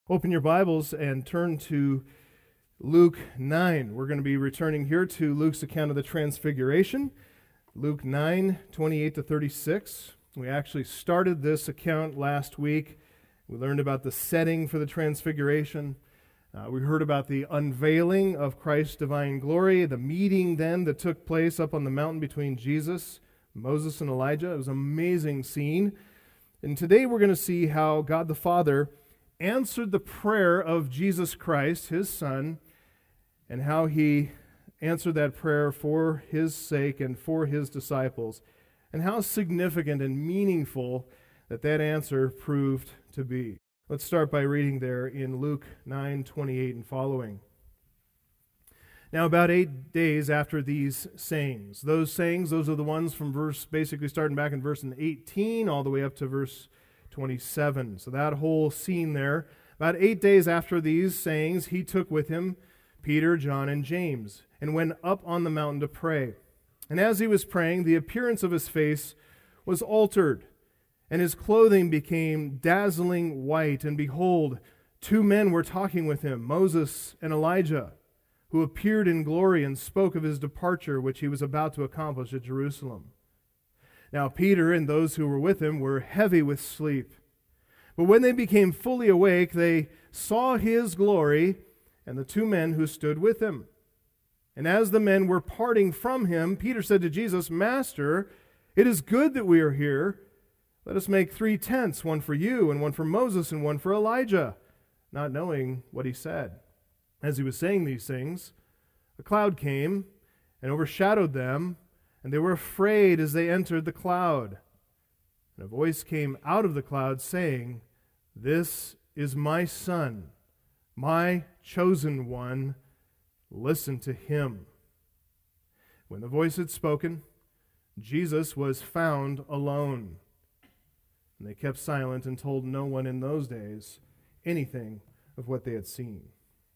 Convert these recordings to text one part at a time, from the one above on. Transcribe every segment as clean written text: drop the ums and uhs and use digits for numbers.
Open your Bibles and turn to Luke 9. We're going to be returning here to Luke's account of the Transfiguration, Luke 9, 28 to 36. We actually started this account last week. We learned about the setting for the Transfiguration. We heard about the unveiling of Christ's divine glory, the meeting then that took place up on the mountain between Jesus, Moses, and Elijah. It was an amazing scene. And today we're going to see how God the Father answered the prayer of Jesus Christ, his Son, and how he answered that prayer for his sake and for his disciples, and how significant and meaningful that answer proved to be. Let's start by reading there in Luke 9:28 and following. Now, about 8 days after these sayings, those are the ones from basically starting back in verse 18 all the way up to verse 27. So that whole scene there. About 8 days after these sayings, he took with him Peter, John, and James, and went up on the mountain to pray. And as he was praying, the appearance of his face was altered, and his clothing became dazzling white. And behold, 2 men were talking with him, Moses and Elijah, who appeared in glory and spoke of his departure, which he was about to accomplish at Jerusalem. Now Peter and those who were with him were heavy with sleep. But when they became fully awake, they saw his glory and the 2 men who stood with him. And as the men were parting from him, Peter said to Jesus, "Master, it is good that we are here. Let us make 3 tents, one for you, and one for Moses, and one for Elijah," not knowing what he said. As he was saying these things, a cloud came and overshadowed them, and they were afraid as they entered the cloud. And a voice came out of the cloud saying, "This is my Son, my chosen one. Listen to him." When the voice had spoken, Jesus was found alone. And they kept silent and told no one in those days anything of what they had seen.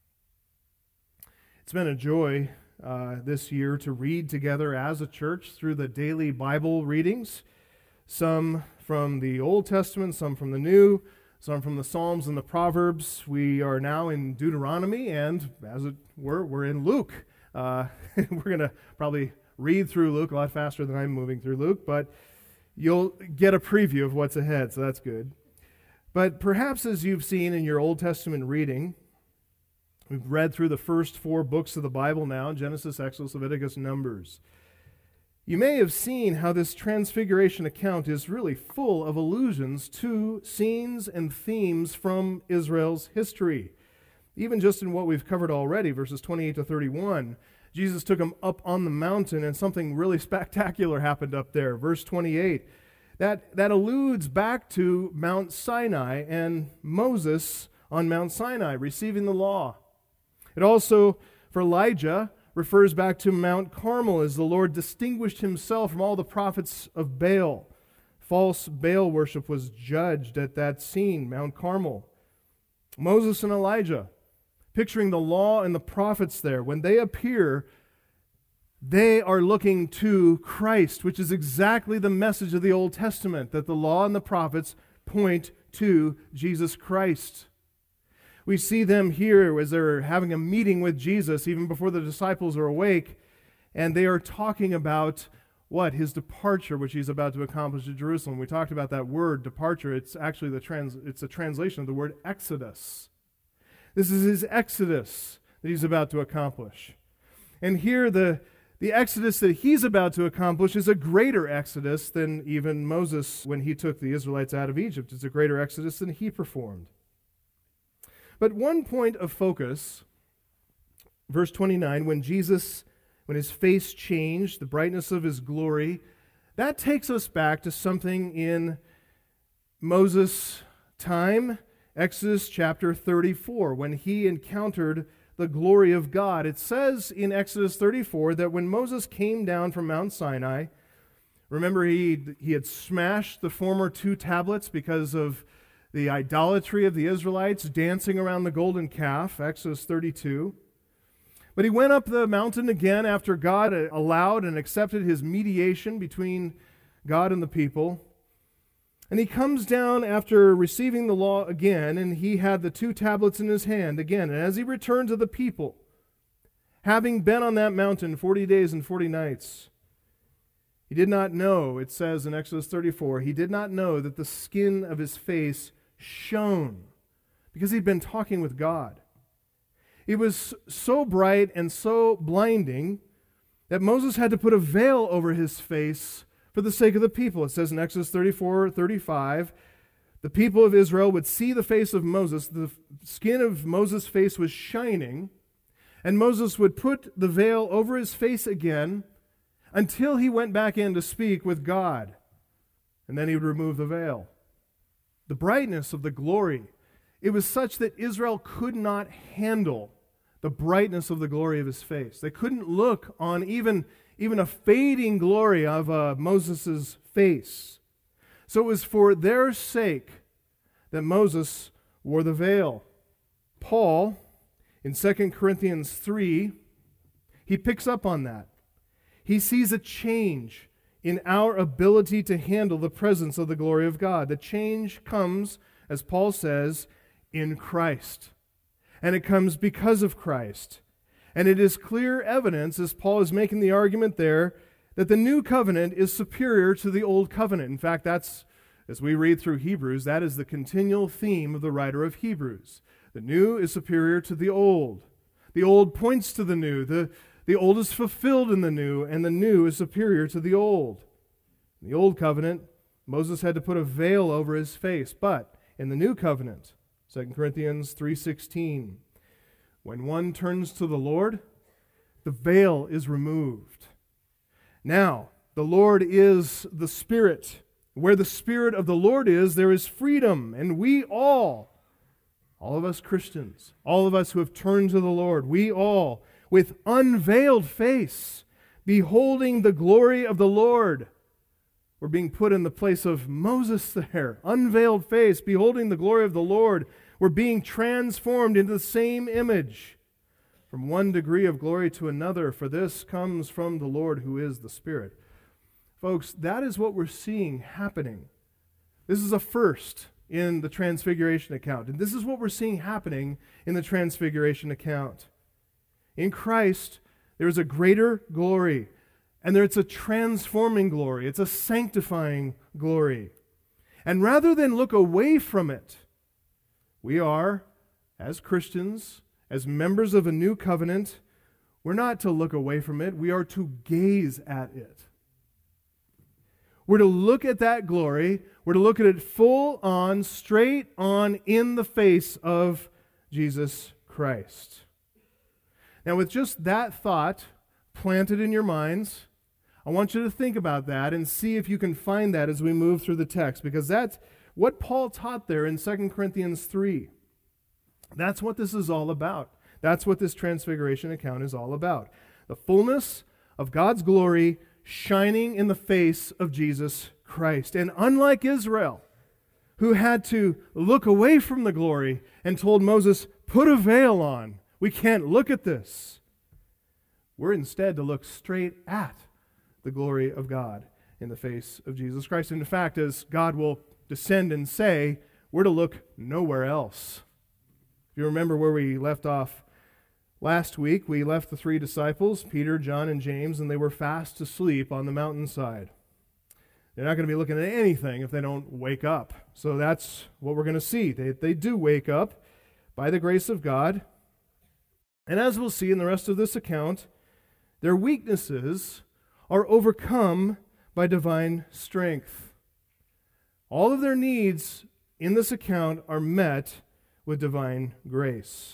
It's been a joy this year to read together as a church through the daily Bible readings, some from the Old Testament, some from the New, some from the Psalms and the Proverbs. We are now in Deuteronomy, and as it were, we're in Luke. We're going to probably read through Luke a lot faster than I'm moving through Luke, but you'll get a preview of what's ahead, so that's good. But perhaps as you've seen in your Old Testament reading, we've read through the first 4 books of the Bible now, Genesis, Exodus, Leviticus, Numbers. You may have seen how this Transfiguration account is really full of allusions to scenes and themes from Israel's history. Even just in what we've covered already, verses 28 to 31, Jesus took them up on the mountain and something really spectacular happened up there. Verse 28, that alludes back to Mount Sinai and Moses on Mount Sinai receiving the law. It also, for Elijah, refers back to Mount Carmel as the Lord distinguished himself from all the prophets of Baal. False Baal worship was judged at that scene, Mount Carmel. Moses and Elijah, picturing the law and the prophets there, when they appear, they are looking to Christ, which is exactly the message of the Old Testament, that the law and the prophets point to Jesus Christ. We see them here as they're having a meeting with Jesus even before the disciples are awake, and they are talking about what? His departure, which he's about to accomplish at Jerusalem. We talked about that word, departure. It's actually it's a translation of the word exodus. This is his exodus that he's about to accomplish. And here the exodus that he's about to accomplish is a greater exodus than even Moses when he took the Israelites out of Egypt. It's a greater exodus than he performed. But one point of focus, verse 29, when his face changed, the brightness of his glory, that takes us back to something in Moses' time, Exodus chapter 34, when he encountered the glory of God. It says in Exodus 34 that when Moses came down from Mount Sinai, remember he had smashed the former 2 tablets because of the idolatry of the Israelites dancing around the golden calf, Exodus 32. But he went up the mountain again after God allowed and accepted his mediation between God and the people. And he comes down after receiving the law again, and he had the 2 tablets in his hand again. And as he returned to the people, having been on that mountain 40 days and 40 nights, he did not know, it says in Exodus 34, he did not know that the skin of his face shone because he'd been talking with God. It was so bright and so blinding that Moses had to put a veil over his face for the sake of the people. It says in Exodus 34:35, the people of Israel would see the face of Moses. The skin of Moses' face was shining, and Moses would put the veil over his face again until he went back in to speak with God. And then he would remove the veil. The brightness of the glory, it was such that Israel could not handle the brightness of the glory of his face. They couldn't look on even a fading glory of Moses' face. So it was for their sake that Moses wore the veil. Paul, in 2 Corinthians 3, he picks up on that. He sees a change in our ability to handle the presence of the glory of God. The change comes, as Paul says, in Christ. And it comes because of Christ. And it is clear evidence, as Paul is making the argument there, that the new covenant is superior to the old covenant. In fact, that's, as we read through Hebrews, that is the continual theme of the writer of Hebrews. The new is superior to the old. The old points to the new. The old is fulfilled in the new, and the new is superior to the old. In the old covenant, Moses had to put a veil over his face. But in the new covenant, 2 Corinthians 3:16, when one turns to the Lord, the veil is removed. Now, the Lord is the Spirit. Where the Spirit of the Lord is, there is freedom. And we all of us Christians, all of us who have turned to the Lord, we all, with unveiled face, beholding the glory of the Lord. We're being put in the place of Moses there. Unveiled face, beholding the glory of the Lord. We're being transformed into the same image, from one degree of glory to another, for this comes from the Lord who is the Spirit. Folks, that is what we're seeing happening. This is a first in the Transfiguration account. And this is what we're seeing happening in the Transfiguration account. In Christ, there is a greater glory, and it's a transforming glory. It's a sanctifying glory. And rather than look away from it, we are, as Christians, as members of a new covenant, we're not to look away from it. We are to gaze at it. We're to look at that glory. We're to look at it full on, straight on, in the face of Jesus Christ. Now, with just that thought planted in your minds, I want you to think about that and see if you can find that as we move through the text, because that's what Paul taught there in 2 Corinthians 3. That's what this is all about. That's what this Transfiguration account is all about. The fullness of God's glory shining in the face of Jesus Christ. And unlike Israel, who had to look away from the glory and told Moses, put a veil on, we can't look at this. We're instead to look straight at the glory of God in the face of Jesus Christ. And in fact, as God will descend and say, we're to look nowhere else. If you remember where we left off last week, we left the 3 disciples, Peter, John, and James, and they were fast asleep on the mountainside. They're not going to be looking at anything if they don't wake up. So that's what we're going to see. They do wake up by the grace of God. And as we'll see in the rest of this account, their weaknesses are overcome by divine strength. All of their needs in this account are met with divine grace.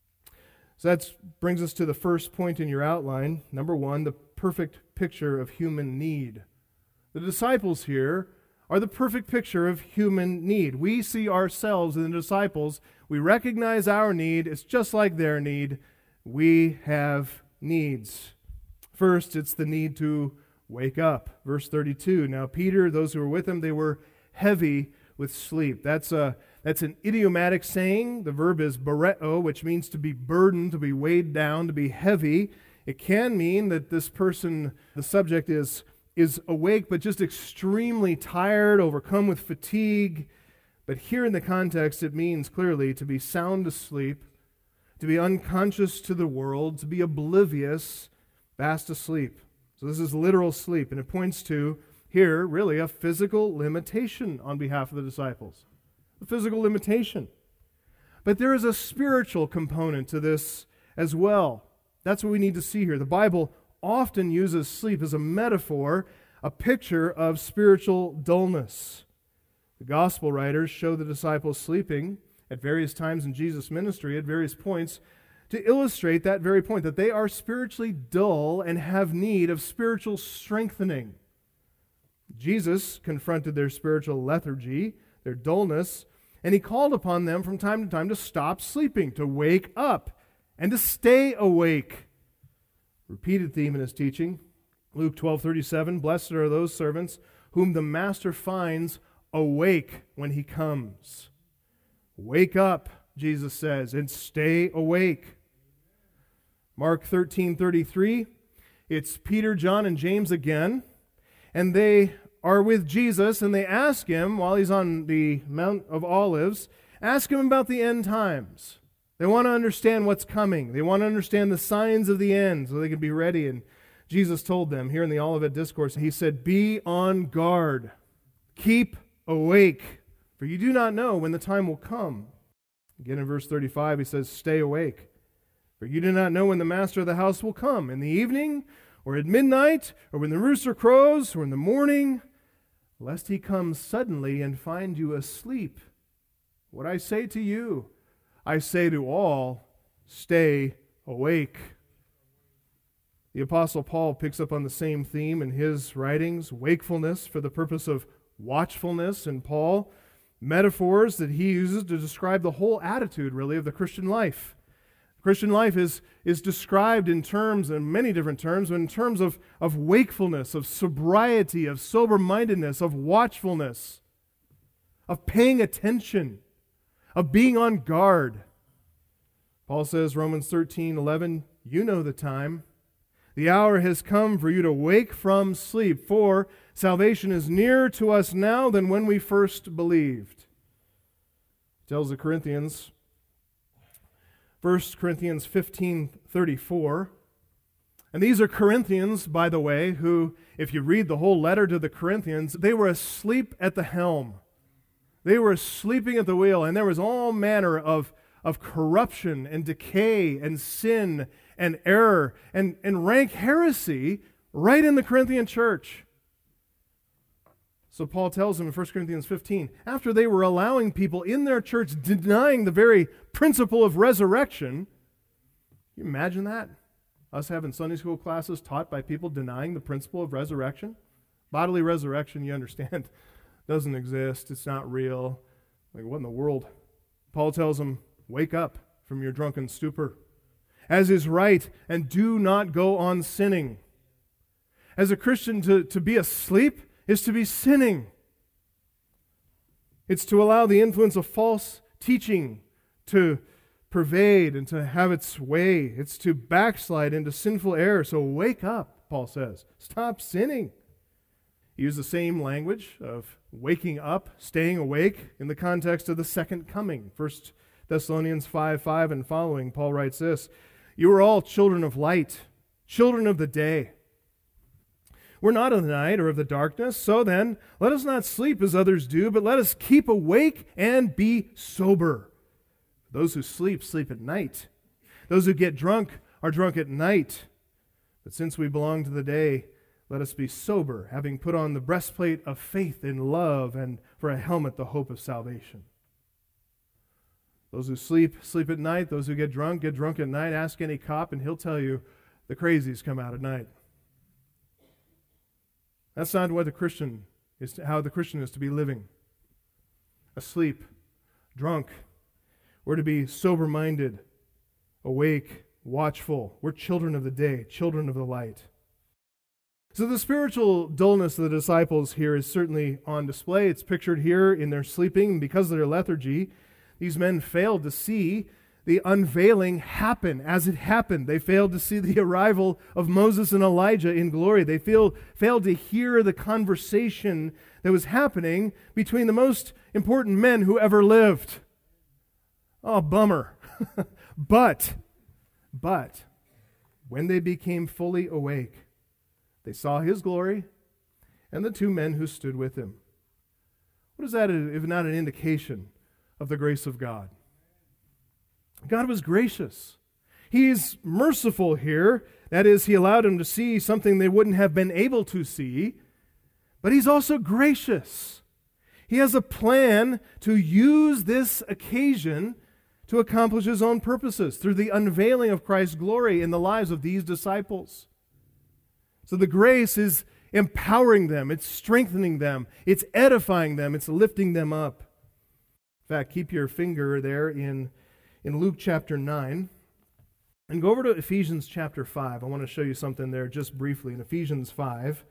So that brings us to the first point in your outline. Number 1, the perfect picture of human need. The disciples here are the perfect picture of human need. We see ourselves in the disciples. We recognize our need. It's just like their need. We have needs. First, it's the need to wake up. Verse 32, now Peter, those who were with him, they were heavy with sleep. That's an idiomatic saying. The verb is bareo, which means to be burdened, to be weighed down, to be heavy. It can mean that this person, the subject is is awake but just extremely tired, overcome with fatigue. But here in the context, it means clearly to be sound asleep, to be unconscious to the world, to be oblivious, fast asleep. So this is literal sleep, and it points to, here, really a physical limitation on behalf of the disciples. A physical limitation. But there is a spiritual component to this as well. That's what we need to see here. The Bible often uses sleep as a metaphor, a picture of spiritual dullness. The gospel writers show the disciples sleeping at various times in Jesus' ministry, at various points, to illustrate that very point, that they are spiritually dull and have need of spiritual strengthening. Jesus confronted their spiritual lethargy, their dullness, and he called upon them from time to time to stop sleeping, to wake up, and to stay awake. Repeated theme in his teaching, Luke 12:37, "Blessed are those servants whom the master finds awake when he comes." Wake up, Jesus says, and stay awake. Mark 13:33, it's Peter, John, and James again, and they are with Jesus, and they ask him, while he's on the Mount of Olives, ask him about the end times. They want to understand what's coming. They want to understand the signs of the end so they can be ready. And Jesus told them here in the Olivet Discourse, he said, "Be on guard. Keep awake, for you do not know when the time will come." Again in verse 35, he says, "Stay awake, for you do not know when the master of the house will come, in the evening, or at midnight, or when the rooster crows, or in the morning, lest he come suddenly and find you asleep. What I say to you, I say to all, stay awake." The Apostle Paul picks up on the same theme in his writings, wakefulness for the purpose of watchfulness in Paul, metaphors that he uses to describe the whole attitude, really, of the Christian life. Christian life is described in terms, in many different terms, but in terms of wakefulness, of sobriety, of sober-mindedness, of watchfulness, of paying attention, of being on guard. Paul says, Romans 13:11, "You know the time. The hour has come for you to wake from sleep, for salvation is nearer to us now than when we first believed." He tells the Corinthians, 1 Corinthians 15:34. And these are Corinthians, by the way, who, if you read the whole letter to the Corinthians, they were asleep at the helm. They were sleeping at the wheel, and there was all manner of corruption and decay and sin and error and rank heresy right in the Corinthian church. So Paul tells them in 1 Corinthians 15, after they were allowing people in their church denying the very principle of resurrection, can you imagine that? Us having Sunday school classes taught by people denying the principle of resurrection? Bodily resurrection, you understand, doesn't exist. It's not real. Like, what in the world? Paul tells them, wake up from your drunken stupor, as is right, and do not go on sinning. As a Christian, to be asleep is to be sinning. It's to allow the influence of false teaching to pervade and to have its way. It's to backslide into sinful error. So wake up, Paul says. Stop sinning. He used the same language of waking up, staying awake, in the context of the second coming. 1 Thessalonians 5:5 and following, Paul writes this, "You are all children of light, children of the day. We're not of the night or of the darkness, so then let us not sleep as others do, but let us keep awake and be sober. Those who sleep, sleep at night. Those who get drunk are drunk at night. But since we belong to the day, let us be sober, having put on the breastplate of faith in love, and for a helmet the hope of salvation." Those who sleep, sleep at night. Those who get drunk at night. Ask any cop and he'll tell you the crazies come out at night. That's not what how the Christian is to be living. Asleep, drunk. We're to be sober-minded, awake, watchful. We're children of the day, children of the light. So the spiritual dullness of the disciples here is certainly on display. It's pictured here in their sleeping. Because of their lethargy, these men failed to see the unveiling happen as it happened. They failed to see the arrival of Moses and Elijah in glory. They failed to hear the conversation that was happening between the most important men who ever lived. Oh, bummer. But, when they became fully awake, they saw his glory and the two men who stood with him. What is that if not an indication of the grace of God? God was gracious. He's merciful here. That is, he allowed them to see something they wouldn't have been able to see. But he's also gracious. He has a plan to use this occasion to accomplish his own purposes through the unveiling of Christ's glory in the lives of these disciples. So the grace is empowering them, it's strengthening them, it's edifying them, it's lifting them up. In fact, keep your finger there in Luke chapter 9 and go over to Ephesians chapter 5. I want to show you something there just briefly in Ephesians 5.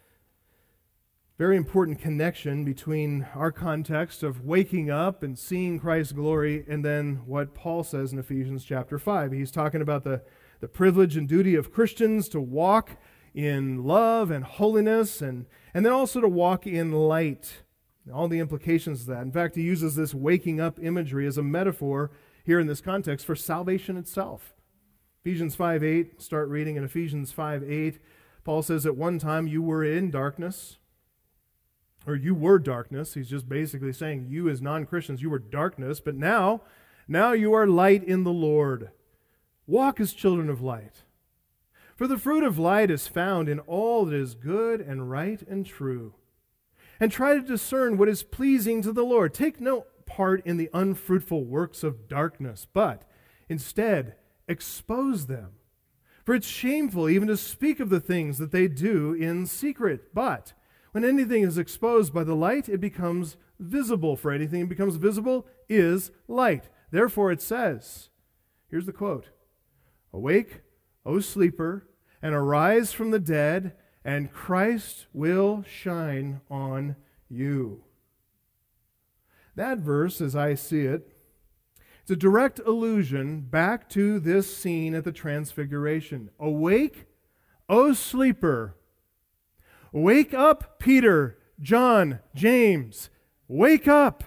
Very important connection between our context of waking up and seeing Christ's glory and then what Paul says in Ephesians chapter 5. He's talking about the privilege and duty of Christians to walk in love and holiness and then also to walk in light. All the implications of that. In fact, he uses this waking up imagery as a metaphor here in this context for salvation itself. Ephesians 5:8, start reading in Ephesians 5:8. Paul says, at one time you were in darkness, or you were darkness. He's just basically saying you as non-Christians, you were darkness, but now you are light in the Lord. Walk as children of light. For the fruit of light is found in all that is good and right and true. And try to discern what is pleasing to the Lord. Take no part in the unfruitful works of darkness, but instead expose them. For it's shameful even to speak of the things that they do in secret. But when anything is exposed by the light, it becomes visible. For anything that becomes visible is light. Therefore it says, here's the quote, awake, O sleeper, and arise from the dead, and Christ will shine on you. That verse, as I see it, it's a direct allusion back to this scene at the Transfiguration. Awake, O sleeper. Wake up, Peter, John, James. Wake up.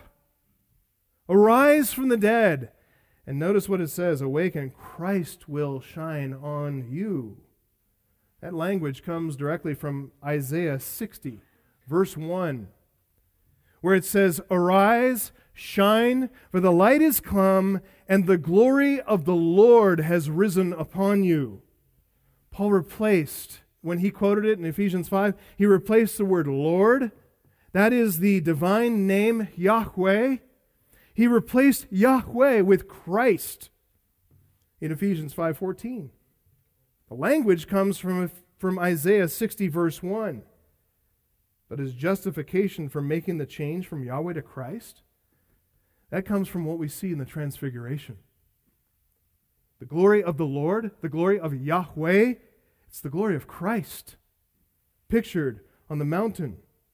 Arise from the dead. And notice what it says, awake and Christ will shine on you. That language comes directly from Isaiah 60, verse 1, where it says, arise, shine, for the light is come, and the glory of the Lord has risen upon you. Paul replaced, when he quoted it in Ephesians 5, he replaced the word Lord, that is the divine name Yahweh. He replaced Yahweh with Christ in Ephesians 5:14. The language comes from Isaiah 60, verse 1. But his justification for making the change from Yahweh to Christ, that comes from what we see in the Transfiguration. The glory of the Lord, the glory of Yahweh, it's the glory of Christ, pictured on the mountain.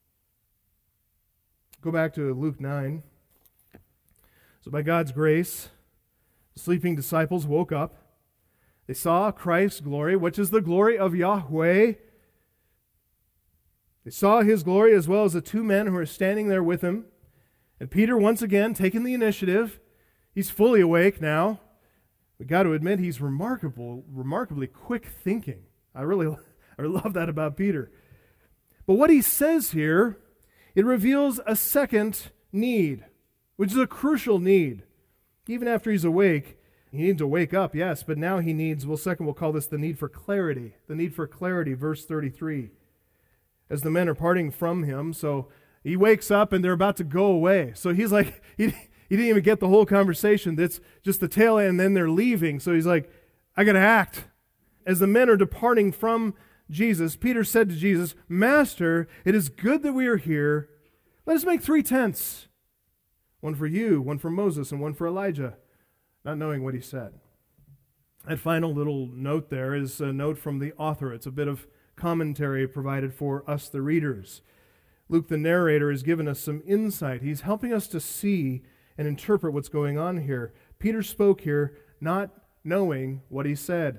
Go back to Luke 9. So by God's grace, the sleeping disciples woke up. They saw Christ's glory, which is the glory of Yahweh. They saw his glory as well as the two men who are standing there with him. And Peter, once again, taking the initiative. He's fully awake now. We've got to admit he's remarkably quick thinking. I love that about Peter. But what he says here, it reveals a second need, which is a crucial need. Even after he's awake, he needs to wake up, yes, but now he needs, we'll call this the need for clarity. The need for clarity, verse 33. As the men are parting from him, so he wakes up and they're about to go away. So he's like, he didn't even get the whole conversation. That's just the tail end, and then they're leaving. So he's like, I got to act. As the men are departing from Jesus, Peter said to Jesus, Master, it is good that we are here. Let us make 3 tents. One for you, one for Moses, and one for Elijah. Not knowing what he said. That final little note there is a note from the author. It's a bit of commentary provided for us, the readers. Luke, the narrator, has given us some insight. He's helping us to see and interpret what's going on here. Peter spoke here not knowing what he said.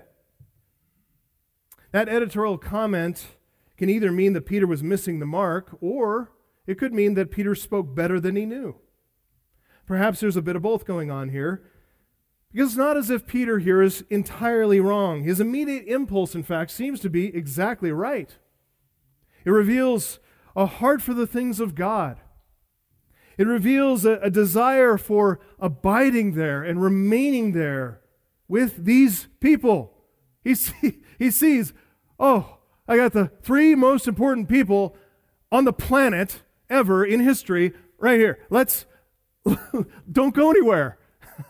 That editorial comment can either mean that Peter was missing the mark, or it could mean that Peter spoke better than he knew. Perhaps there's a bit of both going on here, because it's not as if Peter here is entirely wrong. His immediate impulse, in fact, seems to be exactly right. It reveals a heart for the things of God. It reveals a desire for abiding there and remaining there with these people. He sees, oh, I got the three most important people on the planet ever in history right here. Don't go anywhere.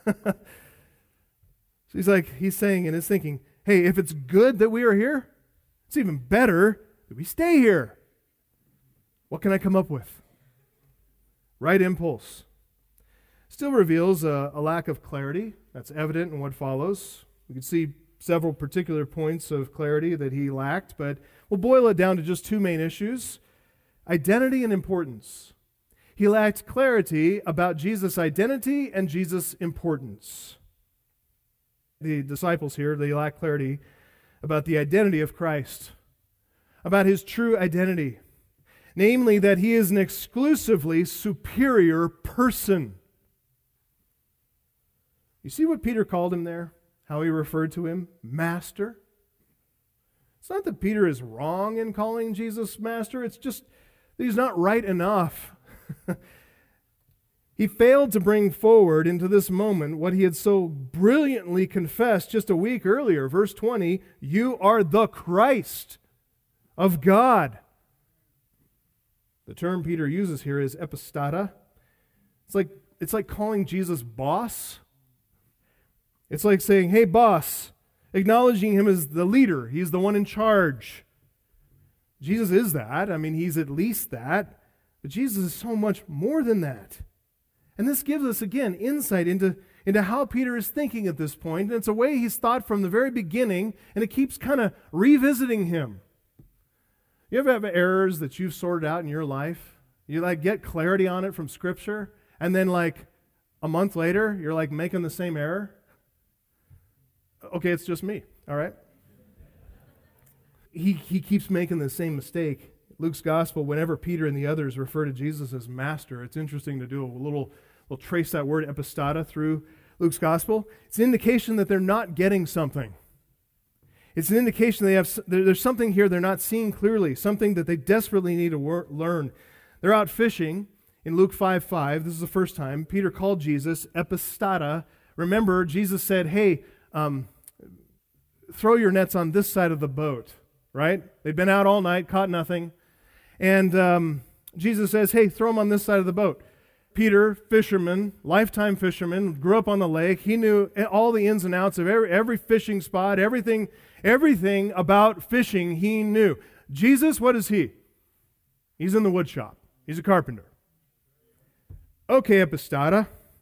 So he's saying in his thinking, hey, if it's good that we are here, it's even better that we stay here. What can I come up with? Right impulse. Still reveals a lack of clarity. That's evident in what follows. We can see several particular points of clarity that he lacked, but we'll boil it down to just two main issues: identity and importance. He lacked clarity about Jesus' identity and Jesus' importance. The disciples here, they lack clarity about the identity of Christ, about his true identity, namely that he is an exclusively superior person. You see what Peter called him there? How he referred to him? Master. It's not that Peter is wrong in calling Jesus master. It's just that he's not right enough. He failed to bring forward into this moment what he had so brilliantly confessed just a week earlier. Verse 20, you are the Christ of God. The term Peter uses here is epistata. It's like calling Jesus boss. It's like saying, hey, boss, acknowledging him as the leader. He's the one in charge. Jesus is that. I mean, he's at least that. But Jesus is so much more than that. And this gives us, again, insight into how Peter is thinking at this point. And it's a way he's thought from the very beginning, and it keeps kind of revisiting him. You ever have errors that you've sorted out in your life? You get clarity on it from Scripture, and then a month later, you're making the same error? Okay, it's just me, all right? He keeps making the same mistake. Luke's gospel, whenever Peter and the others refer to Jesus as master, it's interesting to do we'll trace that word epistata through Luke's gospel. It's an indication that they're not getting something. It's an indication there's something here they're not seeing clearly, something that they desperately need to learn. They're out fishing in Luke 5:5. This is the first time Peter called Jesus epistata. Remember, Jesus said, hey, throw your nets on this side of the boat, right? They'd been out all night, caught nothing. And Jesus says, hey, throw them on this side of the boat. Peter, fisherman, lifetime fisherman, grew up on the lake. He knew all the ins and outs of every fishing spot, everything about fishing he knew. Jesus, what is he? He's in the wood shop. He's a carpenter. Okay, epistata,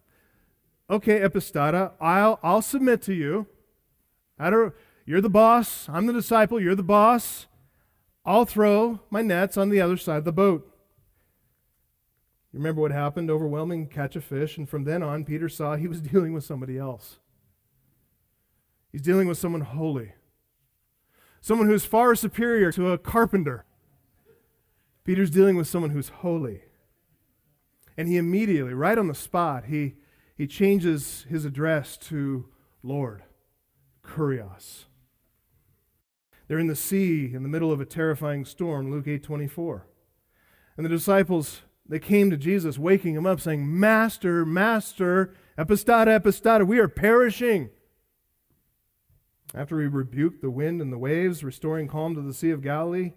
I'll submit to you. You're the boss. I'm the disciple. You're the boss. I'll throw my nets on the other side of the boat. You remember what happened? Overwhelming catch of fish. And from then on, Peter saw he was dealing with somebody else. He's dealing with someone holy. Someone who's far superior to a carpenter. Peter's dealing with someone who's holy. And he immediately, right on the spot, he changes his address to Lord, Kurios. They're in the sea in the middle of a terrifying storm, Luke 8:24. And the disciples, they came to Jesus, waking him up, saying, Master, Master, epistata, we are perishing. After he rebuked the wind and the waves, restoring calm to the Sea of Galilee,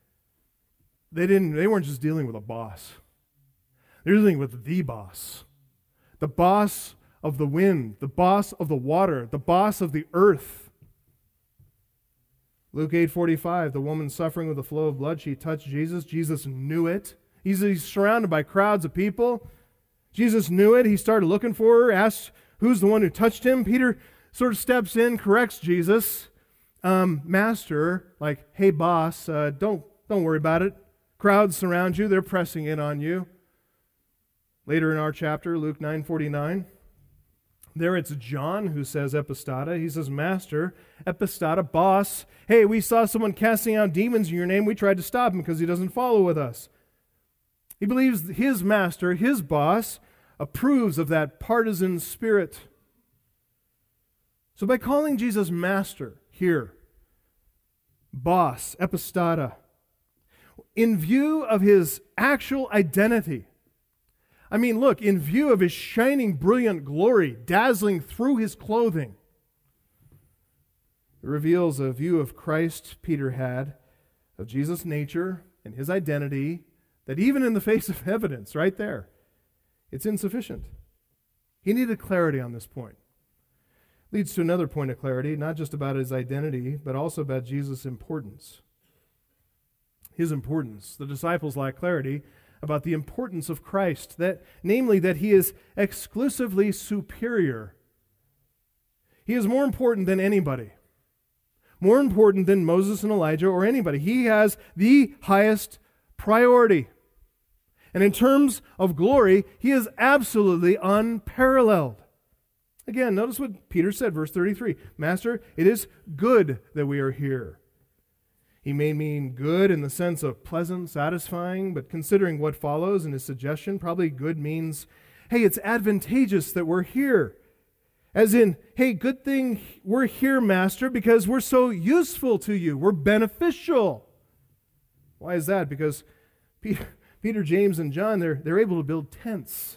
they weren't just dealing with a boss. They're dealing with the boss of the wind, the boss of the water, the boss of the earth. Luke 8:45, the woman suffering with a flow of blood, she touched Jesus. Jesus knew it. He's surrounded by crowds of people. Jesus knew it. He started looking for her, asked who's the one who touched him. Peter sort of steps in, corrects Jesus. Master, hey boss, don't worry about it. Crowds surround you. They're pressing in on you. Later in our chapter, Luke 9:49, There it's John who says epistata. He says, Master, epistata, boss. Hey, we saw someone casting out demons in your name. We tried to stop him because he doesn't follow with us. He believes his master, his boss, approves of that partisan spirit. So by calling Jesus master here, boss, epistata, in view of his actual identity, I mean, look, in view of his shining, brilliant glory dazzling through his clothing, it reveals a view of Christ Peter had, of Jesus' nature and his identity, that even in the face of evidence right there, it's insufficient. He needed clarity on this point. Leads to another point of clarity, not just about his identity, but also about Jesus' importance. His importance. The disciples lack clarity about the importance of Christ, namely that he is exclusively superior. He is more important than anybody, more important than Moses and Elijah or anybody. He has the highest priority. And in terms of glory, he is absolutely unparalleled. Again, notice what Peter said, verse 33. Master, it is good that we are here. He may mean good in the sense of pleasant, satisfying, but considering what follows in his suggestion, probably good means, hey, it's advantageous that we're here. As in, hey, good thing we're here, Master, because we're so useful to you. We're beneficial. Why is that? Because Peter, James, and John, they're able to build tents.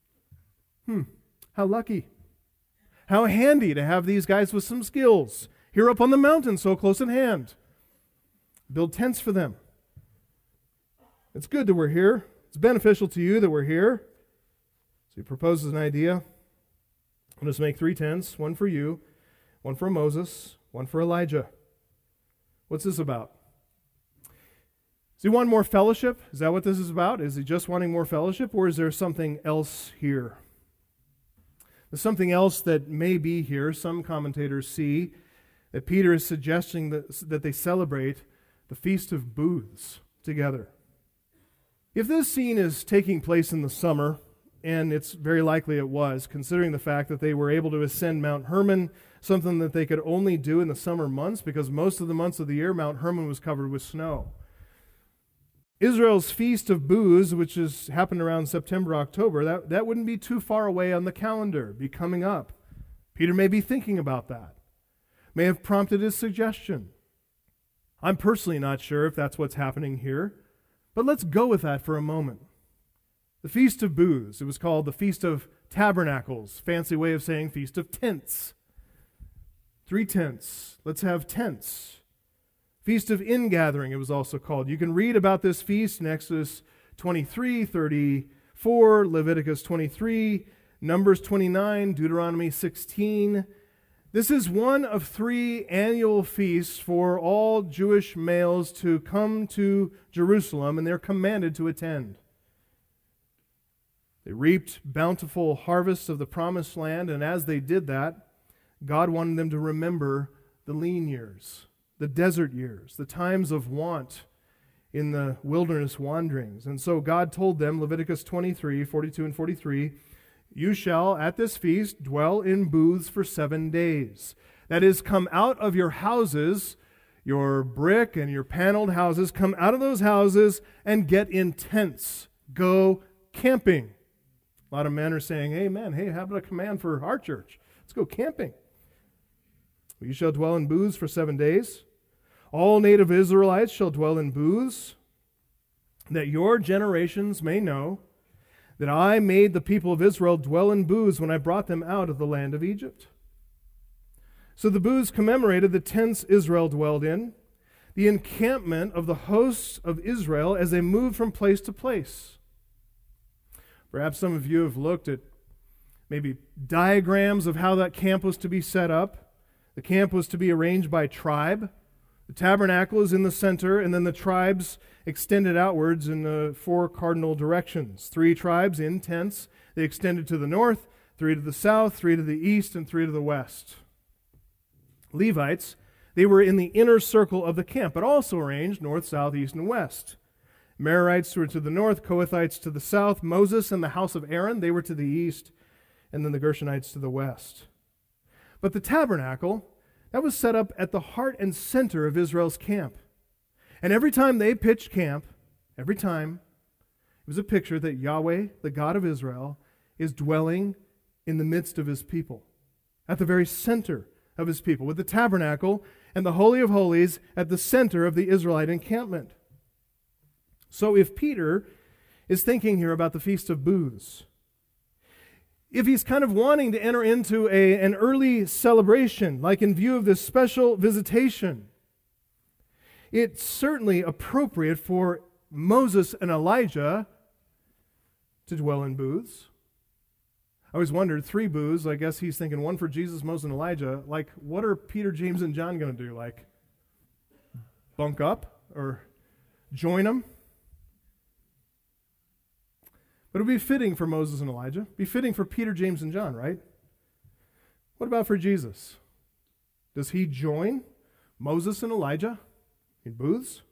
How lucky. How handy to have these guys with some skills here up on the mountain so close at hand. Build tents for them. It's good that we're here. It's beneficial to you that we're here. So he proposes an idea. I'll just make 3 tents, one for you, one for Moses, one for Elijah. What's this about? Does he want more fellowship? Is that what this is about? Is he just wanting more fellowship, or is there something else here? There's something else that may be here. Some commentators see that Peter is suggesting that they celebrate the Feast of Booths together. If this scene is taking place in the summer, and it's very likely it was, considering the fact that they were able to ascend Mount Hermon, something that they could only do in the summer months, because most of the months of the year, Mount Hermon was covered with snow. Israel's Feast of Booths, which happened around September, October, that wouldn't be too far away on the calendar, be coming up. Peter may be thinking about that, may have prompted his suggestion. I'm personally not sure if that's what's happening here, but let's go with that for a moment. The Feast of Booths, it was called the Feast of Tabernacles, fancy way of saying Feast of Tents. 3 tents. Let's have tents. Feast of Ingathering, it was also called. You can read about this feast in Exodus 23, 34, Leviticus 23, Numbers 29, Deuteronomy 16. This is one of 3 annual feasts for all Jewish males to come to Jerusalem, and they're commanded to attend. They reaped bountiful harvests of the promised land, and as they did that, God wanted them to remember the lean years, the desert years, the times of want in the wilderness wanderings. And so God told them, Leviticus 23, 42 and 43, you shall at this feast dwell in booths for 7 days. That is, come out of your houses, your brick and your paneled houses, come out of those houses and get in tents. Go camping. A lot of men are saying, amen. Hey, how about a command for our church? Let's go camping. You shall dwell in booths for 7 days. All native Israelites shall dwell in booths, that your generations may know that I made the people of Israel dwell in booths when I brought them out of the land of Egypt. So the booths commemorated the tents Israel dwelled in, the encampment of the hosts of Israel as they moved from place to place. Perhaps some of you have looked at maybe diagrams of how that camp was to be set up. The camp was to be arranged by tribe. The tabernacle is in the center, and then the tribes extended outwards in the 4 cardinal directions. 3 tribes in tents. They extended to the north, 3 to the south, 3 to the east, and 3 to the west. Levites, they were in the inner circle of the camp, but also arranged north, south, east, and west. Merarites were to the north, Kohathites to the south, Moses and the house of Aaron, they were to the east, and then the Gershonites to the west. But the tabernacle, that was set up at the heart and center of Israel's camp. And every time they pitched camp, every time, it was a picture that Yahweh, the God of Israel, is dwelling in the midst of his people, at the very center of his people, with the tabernacle and the Holy of Holies at the center of the Israelite encampment. So if Peter is thinking here about the Feast of Booths, if he's kind of wanting to enter into an early celebration, like in view of this special visitation, it's certainly appropriate for Moses and Elijah to dwell in booths. I always wondered, 3 booths, I guess he's thinking one for Jesus, Moses, and Elijah. Like, what are Peter, James, and John going to do? Like, bunk up or join them? But it would be fitting for Moses and Elijah, be fitting for Peter, James, and John, right? What about for Jesus? Does he join Moses and Elijah in booths?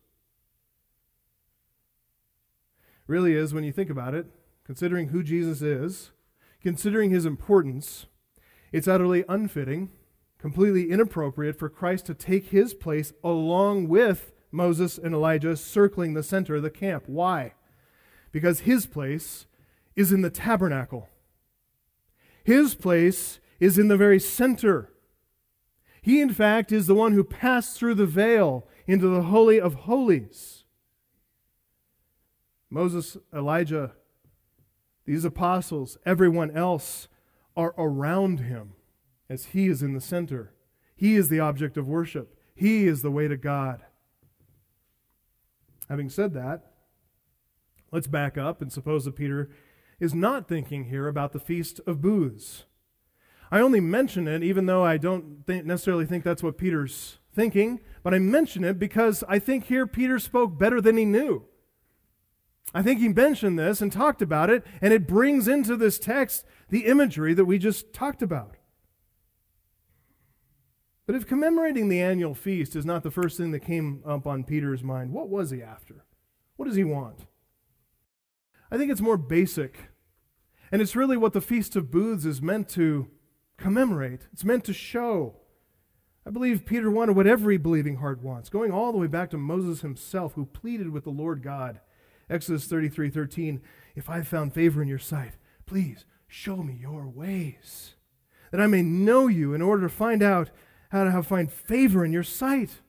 Really is, when you think about it, considering who Jesus is, considering his importance, it's utterly unfitting, completely inappropriate for Christ to take his place along with Moses and Elijah circling the center of the camp. Why? Because his place is in the tabernacle. His place is in the very center. He, in fact, is the one who passed through the veil into the Holy of Holies. Moses, Elijah, these apostles, everyone else are around him as he is in the center. He is the object of worship. He is the way to God. Having said that, let's back up and suppose that Peter is not thinking here about the Feast of Booths. I only mention it, even though I don't necessarily think that's what Peter's thinking, but I mention it because I think here Peter spoke better than he knew. I think he mentioned this and talked about it, and it brings into this text the imagery that we just talked about. But if commemorating the annual feast is not the first thing that came up on Peter's mind, what was he after? What does he want? I think it's more basic, and it's really what the Feast of Booths is meant to commemorate. It's meant to show. I believe Peter wanted what every believing heart wants, going all the way back to Moses himself, who pleaded with the Lord God. Exodus 33:13, if I have found favor in your sight, please show me your ways, that I may know you in order to find out how to find favor in your sight.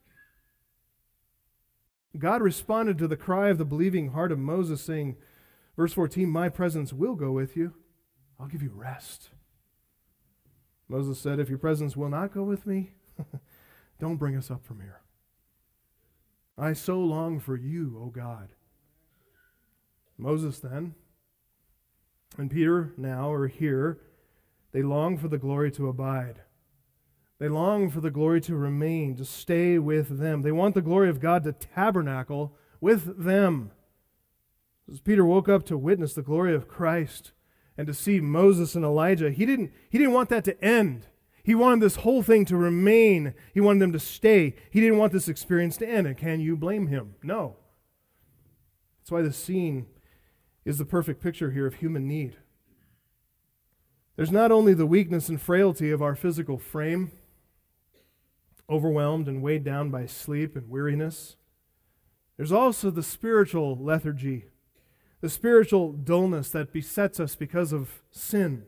God responded to the cry of the believing heart of Moses, saying, verse 14, my presence will go with you. I'll give you rest. Moses said, if your presence will not go with me, don't bring us up from here. I so long for you, O God. Moses then, and Peter now are here. They long for the glory to abide. They long for the glory to remain, to stay with them. They want the glory of God to tabernacle with them. As Peter woke up to witness the glory of Christ and to see Moses and Elijah, he didn't want that to end. He wanted this whole thing to remain. He wanted them to stay. He didn't want this experience to end. And can you blame him? No. That's why this scene is the perfect picture here of human need. There's not only the weakness and frailty of our physical frame, overwhelmed and weighed down by sleep and weariness. There's also the spiritual lethargy, the spiritual dullness that besets us because of sin.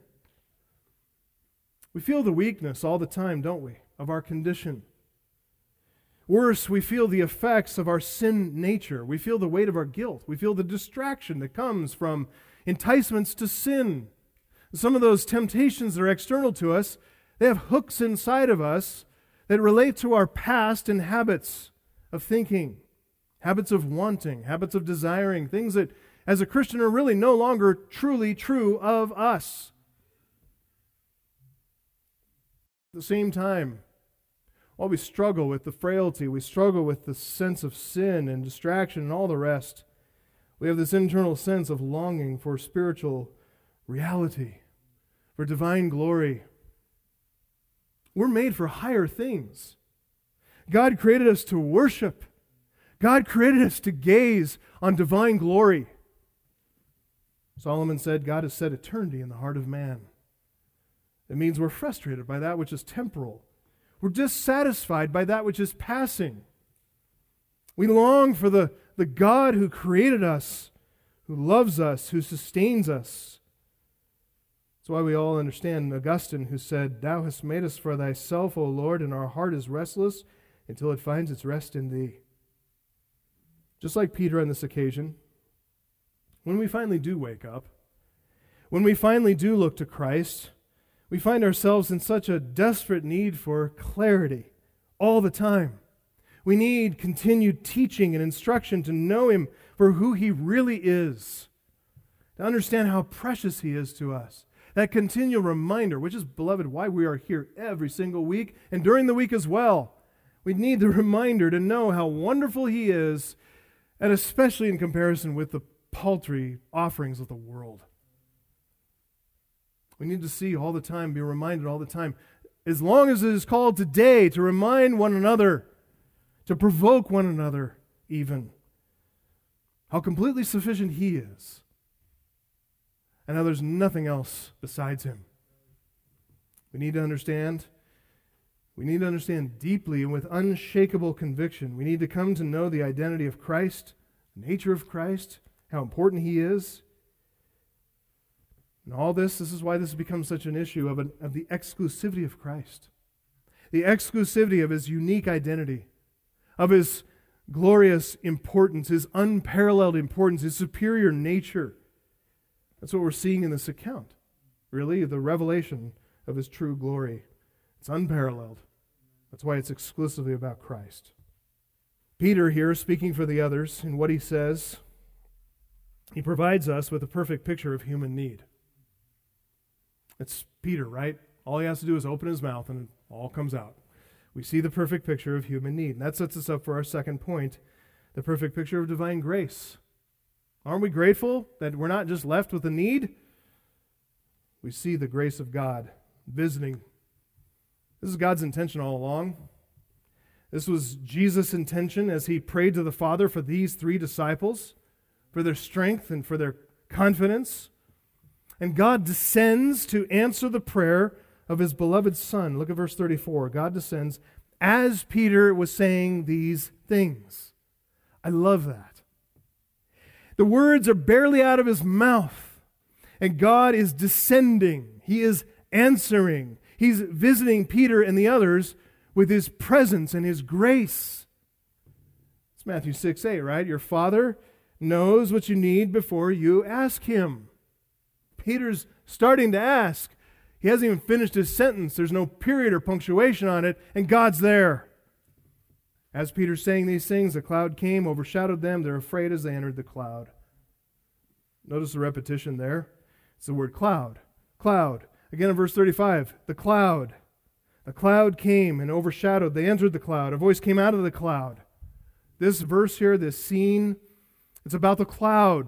We feel the weakness all the time, don't we, of our condition. Worse, we feel the effects of our sin nature. We feel the weight of our guilt. We feel the distraction that comes from enticements to sin. Some of those temptations that are external to us, they have hooks inside of us that relate to our past and habits of thinking, habits of wanting, habits of desiring, things that as a Christian are really no longer truly true of us. At the same time, while we struggle with the frailty, we struggle with the sense of sin and distraction and all the rest, we have this internal sense of longing for spiritual reality, for divine glory. We're made for higher things. God created us to worship. God created us to gaze on divine glory. Solomon said, God has set eternity in the heart of man. It means we're frustrated by that which is temporal. We're dissatisfied by that which is passing. We long for the God who created us, who loves us, who sustains us. That's why we all understand Augustine, who said, "Thou hast made us for thyself, O Lord, and our heart is restless until it finds its rest in thee." Just like Peter on this occasion, when we finally do wake up, when we finally do look to Christ, we find ourselves in such a desperate need for clarity all the time. We need continued teaching and instruction to know Him for who He really is, to understand how precious He is to us. That continual reminder, which is, beloved, why we are here every single week and during the week as well. We need the reminder to know how wonderful He is, and especially in comparison with the paltry offerings of the world. We need to see all the time, be reminded all the time, as long as it is called today, to remind one another, to provoke one another even, how completely sufficient He is, and how there's nothing else besides Him. We need to understand deeply and with unshakable conviction. We need to come to know the identity of Christ, the nature of Christ, how important He is. And all this is why this has become such an issue of the exclusivity of Christ, the exclusivity of His unique identity, of His glorious importance, His unparalleled importance, His superior nature. That's what we're seeing in this account, really, the revelation of His true glory. It's unparalleled. That's why it's exclusively about Christ. Peter here, speaking for the others, in what he says, he provides us with a perfect picture of human need. It's Peter, right? All he has to do is open his mouth and it all comes out. We see the perfect picture of human need. And that sets us up for our second point, the perfect picture of divine grace. Aren't we grateful that we're not just left with a need? We see the grace of God visiting. This is God's intention all along. This was Jesus' intention as He prayed to the Father for these 3 disciples, for their strength and for their confidence. And God descends to answer the prayer of His beloved Son. Look at verse 34. God descends as Peter was saying these things. I love that. The words are barely out of His mouth, and God is descending. He is answering. He's visiting Peter and the others with His presence and His grace. It's Matthew 6:8, right? Your Father knows what you need before you ask Him. Peter's starting to ask. He hasn't even finished his sentence. There's no period or punctuation on it, and God's there. As Peter's saying these things, the cloud came, overshadowed them. They're afraid as they entered the cloud. Notice the repetition there. It's the word cloud. Cloud. Again in verse 35, the cloud. The cloud came and overshadowed. They entered the cloud. A voice came out of the cloud. This verse here, this scene, it's about the cloud.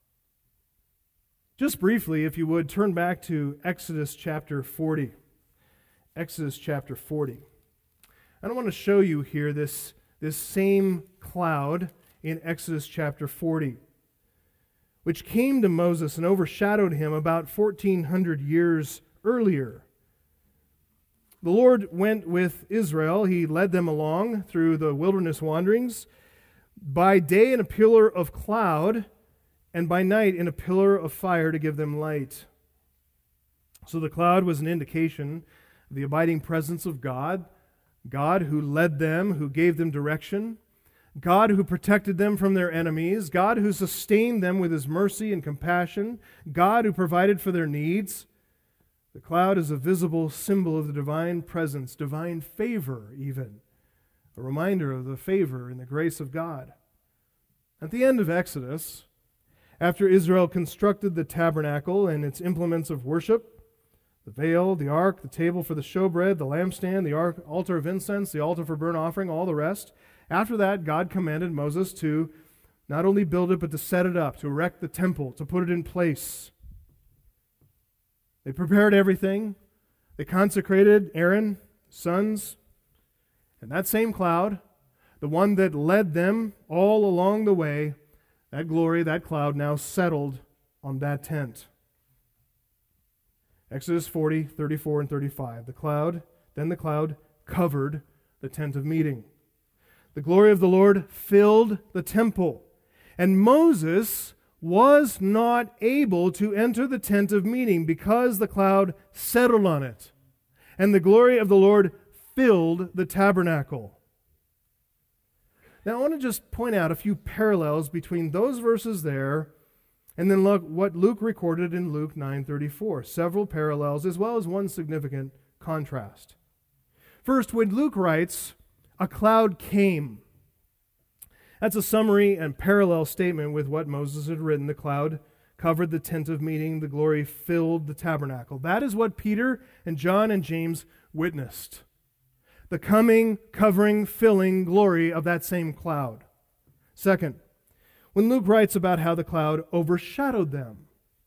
Just briefly, if you would, turn back to Exodus chapter 40. Exodus chapter 40. I want to show you here this same cloud in Exodus chapter 40, which came to Moses and overshadowed him about 1,400 years earlier. The Lord went with Israel. He led them along through the wilderness wanderings, by day in a pillar of cloud, and by night in a pillar of fire to give them light. So the cloud was an indication of the abiding presence of God, God who led them, who gave them direction, God who protected them from their enemies, God who sustained them with His mercy and compassion, God who provided for their needs. The cloud is a visible symbol of the divine presence, divine favor even, a reminder of the favor and the grace of God. At the end of Exodus, after Israel constructed the tabernacle and its implements of worship, the veil, the ark, the table for the showbread, the lampstand, the altar of incense, the altar for burnt offering, all the rest, after that, God commanded Moses to not only build it, but to set it up, to erect the temple, to put it in place. They prepared everything. They consecrated Aaron, sons, and that same cloud, the one that led them all along the way, that glory, that cloud now settled on that tent. Exodus 40, 34 and 35. Then the cloud covered the tent of meeting. The glory of the Lord filled the temple, and Moses was not able to enter the tent of meeting because the cloud settled on it, and the glory of the Lord filled the tabernacle. Now I want to just point out a few parallels between those verses there and then look what Luke recorded in Luke 9:34. Several parallels as well as one significant contrast. First, when Luke writes, "A cloud came," that's a summary and parallel statement with what Moses had written. The cloud covered the tent of meeting, the glory filled the tabernacle. That is what Peter and John and James witnessed. The coming, covering, filling glory of that same cloud. Second, when Luke writes about how the cloud overshadowed them,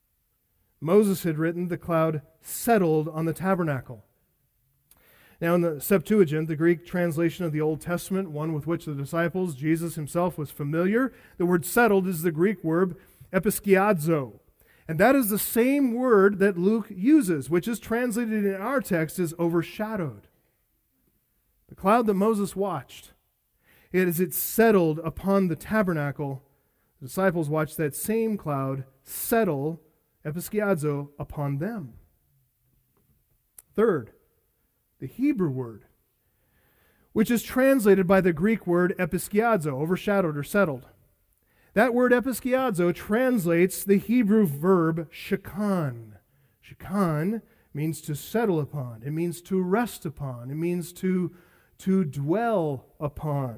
Moses had written the cloud settled on the tabernacle. Now in the Septuagint, the Greek translation of the Old Testament, one with which the disciples, Jesus himself, was familiar, the word settled is the Greek word episkiadzo. And that is the same word that Luke uses, which is translated in our text as overshadowed. The cloud that Moses watched, as it settled upon the tabernacle, the disciples watched that same cloud settle, episkiadzo, upon them. Third, the Hebrew word, which is translated by the Greek word episkiadzo, overshadowed or settled. That word episkiadzo translates the Hebrew verb shekan. Shekan means to settle upon. It means to rest upon. It means to dwell upon.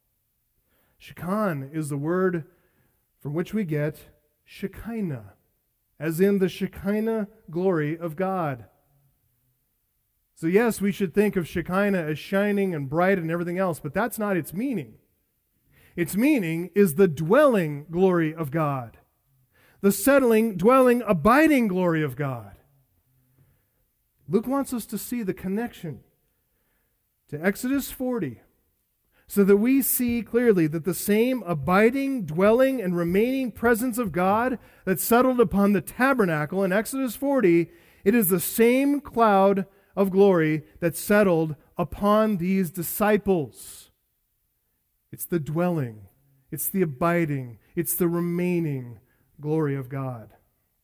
Shekan is the word from which we get Shekinah, as in the Shekinah glory of God. So yes, we should think of Shekinah as shining and bright and everything else, but that's not its meaning. Its meaning is the dwelling glory of God, the settling, dwelling, abiding glory of God. Luke wants us to see the connection to Exodus 40, so that we see clearly that the same abiding, dwelling, and remaining presence of God that settled upon the tabernacle in Exodus 40, it is the same cloud of glory that settled upon these disciples. It's the dwelling, it's the abiding, it's the remaining glory of God.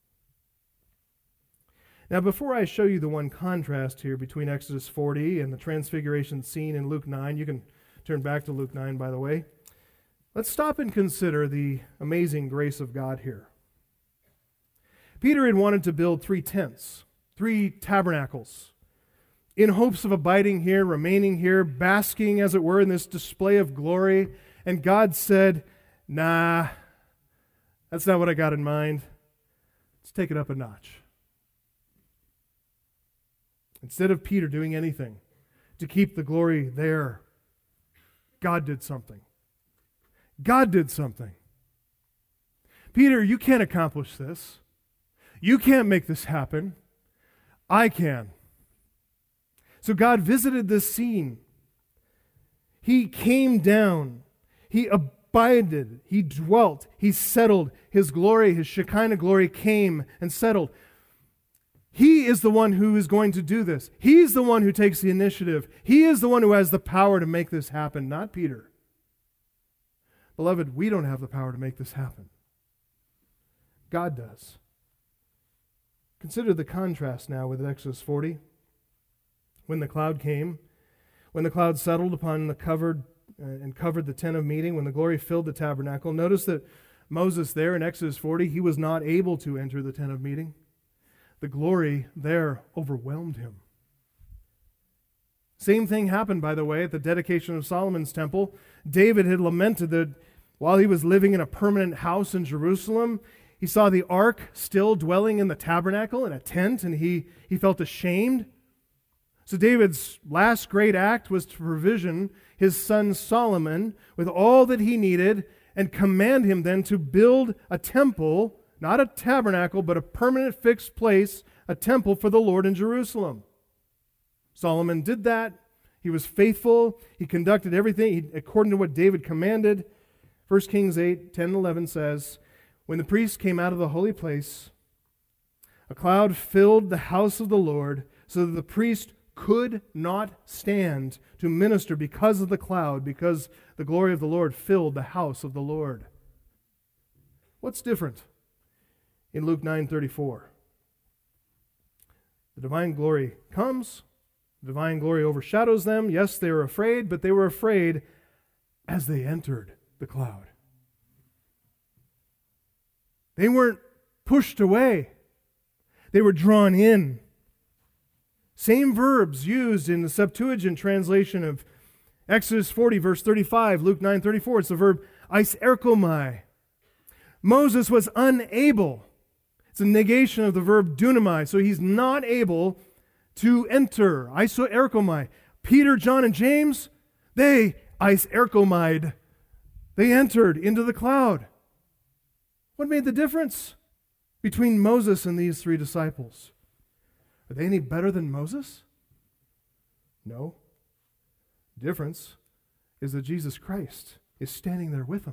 Now, before I show you the one contrast here between Exodus 40 and the transfiguration scene in Luke 9, you can turn back to Luke 9, by the way. Let's stop and consider the amazing grace of God here. Peter had wanted to build 3 tents, 3 tabernacles, in hopes of abiding here, remaining here, basking, as it were, in this display of glory. And God said, nah, that's not what I got in mind. Let's take it up a notch. Instead of Peter doing anything to keep the glory there, God did something. God did something. Peter, you can't accomplish this. You can't make this happen. I can. So God visited this scene. He came down. He abided. He dwelt. He settled. His glory, his Shekinah glory came and settled. He is the one who is going to do this. He's the one who takes the initiative. He is the one who has the power to make this happen, not Peter. Beloved, we don't have the power to make this happen. God does. Consider the contrast now with Exodus 40. When the cloud came, when the cloud settled upon the covered the tent of meeting, when the glory filled the tabernacle, notice that Moses there in Exodus 40, he was not able to enter the tent of meeting. The glory there overwhelmed him. Same thing happened, by the way, at the dedication of Solomon's temple. David had lamented that while he was living in a permanent house in Jerusalem, he saw the ark still dwelling in the tabernacle in a tent, and he felt ashamed. So David's last great act was to provision his son Solomon with all that he needed and command him then to build a temple, not a tabernacle, but a permanent fixed place, a temple for the Lord in Jerusalem. Solomon did that. He was faithful. He conducted everything according to what David commanded. 1 Kings 8, 10 and 11 says, when the priests came out of the holy place, A cloud filled the house of the Lord, so that the priest could not stand to minister because of the cloud, because the glory of the Lord filled the house of the Lord. What's different in Luke 9:34? The divine glory comes, the divine glory overshadows them. Yes, they were afraid, but they were afraid as they entered the cloud. They weren't pushed away. They were drawn in. Same verbs used in the Septuagint translation of Exodus 40, verse 35, Luke 9:34. It's the verb eiserkomai. Moses was unable. It's a negation of the verb dunamai, so he's not able to enter. Eiserkomai. Peter, John, and James, they eiserkomaid. They entered into the cloud. What made the difference between Moses and these three disciples? Are they any better than Moses? No. The difference is that Jesus Christ is standing there with them.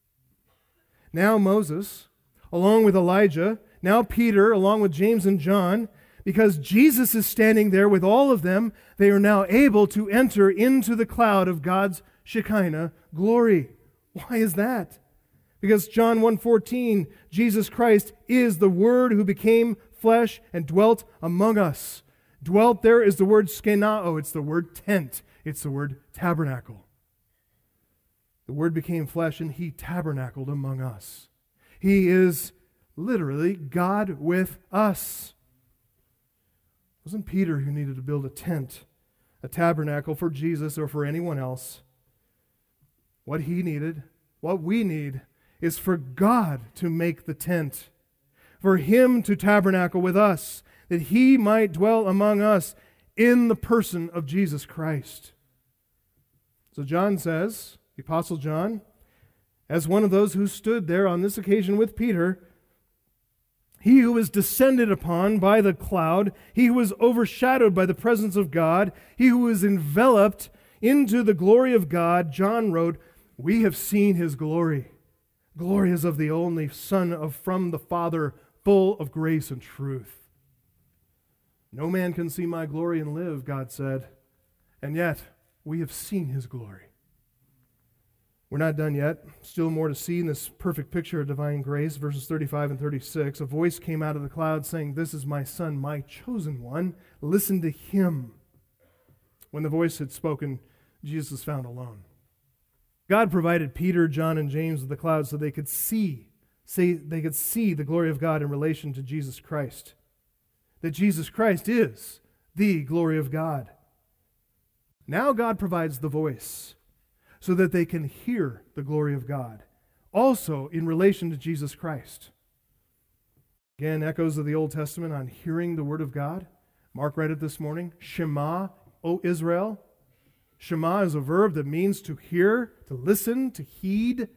Now Moses, along with Elijah, now Peter, along with James and John, because Jesus is standing there with all of them, they are now able to enter into the cloud of God's Shekinah glory. Why is that? Because John 1:14, Jesus Christ is the Word who became flesh and dwelt among us. Dwelt there is the word skenao. It's the word tent. It's the word tabernacle. The Word became flesh and He tabernacled among us. He is literally God with us. It wasn't Peter who needed to build a tent, a tabernacle for Jesus or for anyone else. What he needed, what we need, is for God to make the tent, for Him to tabernacle with us, that He might dwell among us in the person of Jesus Christ. So John says, the Apostle John, as one of those who stood there on this occasion with Peter, he who was descended upon by the cloud, he who was overshadowed by the presence of God, he who was enveloped into the glory of God, John wrote, we have seen His glory. Glory is of the only Son from the Father, full of grace and truth. No man can see my glory and live, God said, and yet we have seen His glory. We're not done yet. Still more to see in this perfect picture of divine grace. Verses 35 and 36. A voice came out of the cloud saying, this is my Son, my chosen one. Listen to Him. When the voice had spoken, Jesus was found alone. God provided Peter, John, and James with the cloud so they could see the glory of God in relation to Jesus Christ. That Jesus Christ is the glory of God. Now God provides the voice so that they can hear the glory of God, also in relation to Jesus Christ. Again, echoes of the Old Testament on hearing the Word of God. Mark read it this morning. Shema, O Israel. Shema is a verb that means to hear, to listen, to heed.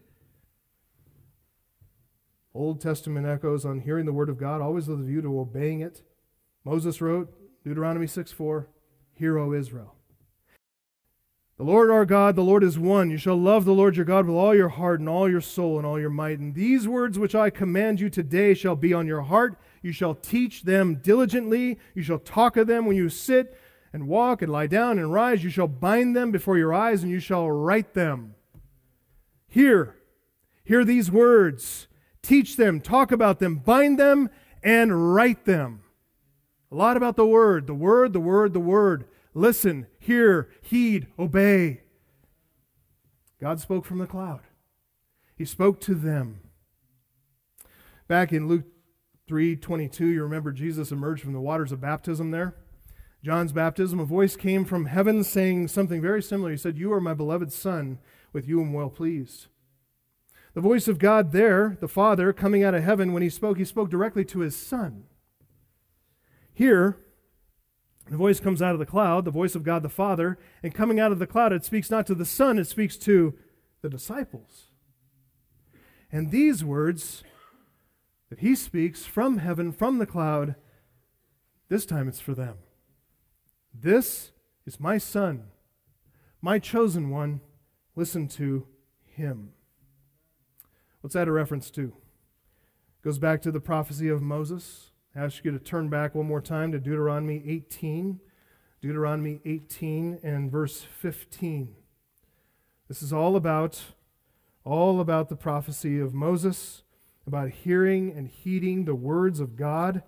Old Testament echoes on hearing the Word of God, always with a view to obeying it. Moses wrote, Deuteronomy 6:4, Hear, O Israel. The Lord our God, the Lord is one. You shall love the Lord your God with all your heart and all your soul and all your might. And these words which I command you today shall be on your heart. You shall teach them diligently. You shall talk of them when you sit and walk and lie down and rise. You shall bind them before your eyes and you shall write them. Hear these words. Teach them, talk about them, bind them, and write them. A lot about the Word, the Word, the Word, the Word. Listen, hear, heed, obey. God spoke from the cloud. He spoke to them. Back in Luke 3:22, you remember Jesus emerged from the waters of baptism there. John's baptism, a voice came from heaven saying something very similar. He said, You are my beloved Son, with you I'm well pleased. The voice of God there, the Father, coming out of heaven, when He spoke directly to His Son. Here, the voice comes out of the cloud, the voice of God the Father, and coming out of the cloud, it speaks not to the Son, it speaks to the disciples. And these words that He speaks from heaven, from the cloud, this time it's for them. This is my Son, my chosen one. Listen to Him. What's that a reference to? It goes back to the prophecy of Moses. I ask you to turn back one more time to Deuteronomy 18. Deuteronomy 18 and verse 15. This is all about the prophecy of Moses, about hearing and heeding the words of God.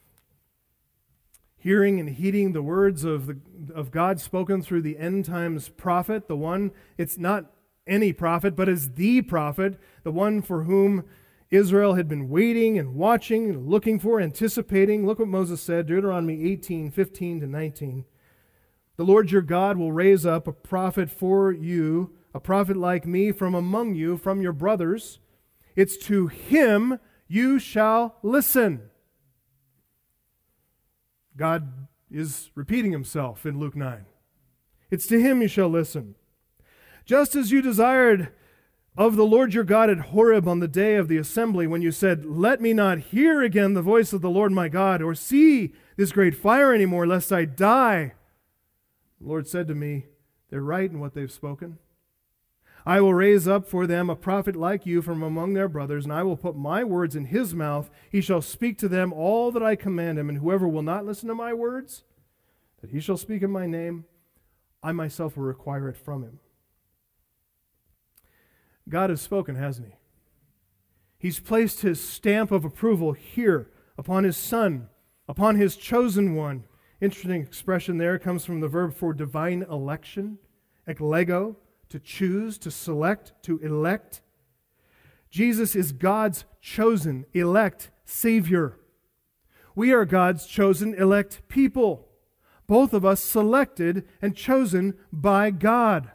Hearing and heeding the words of God spoken through the end times prophet, the one, it's not any prophet, but is the prophet, the one for whom Israel had been waiting and watching and looking for, anticipating. Look what Moses said, Deuteronomy 18, 15 to 19. The Lord your God will raise up a prophet for you, a prophet like me from among you, from your brothers. It's to him you shall listen. God is repeating himself in Luke 9. It's to him you shall listen. Just as you desired of the Lord your God at Horeb on the day of the assembly, when you said, let me not hear again the voice of the Lord my God, or see this great fire anymore, lest I die. The Lord said to me, they're right in what they've spoken. I will raise up for them a prophet like you from among their brothers, and I will put my words in his mouth. He shall speak to them all that I command him, and whoever will not listen to my words, that he shall speak in my name, I myself will require it from him. God has spoken, hasn't he? He's placed his stamp of approval here upon his Son, upon his chosen one. Interesting expression there comes from the verb for divine election, eklego, to choose, to select, to elect. Jesus is God's chosen, elect Savior. We are God's chosen, elect people. Both of us selected and chosen by God.